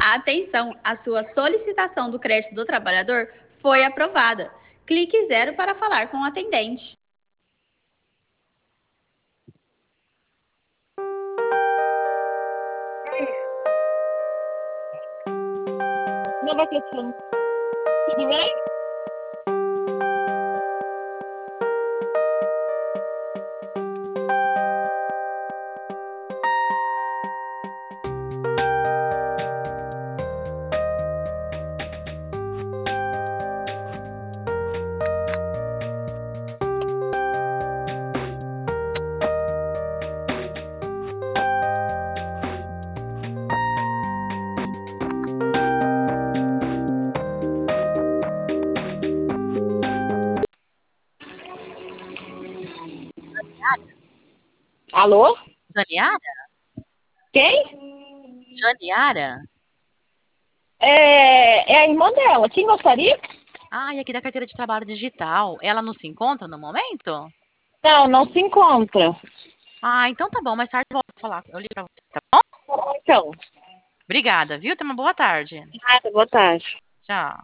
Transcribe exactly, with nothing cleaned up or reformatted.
Atenção, a sua solicitação do crédito do trabalhador foi aprovada. Clique zero para falar com o atendente. Nova questão. Tudo bem? Alô? Janiara? Quem? Janiara? É, é a irmã dela. Quem gostaria? Ah, e aqui da carteira de trabalho digital. Ela não se encontra no momento? Não, não se encontra. Ah, então tá bom. Mais tarde eu volto a falar. Eu ligo pra você, tá bom? Então, Obrigada, viu? Tenha uma boa tarde. nada, boa tarde. Tchau.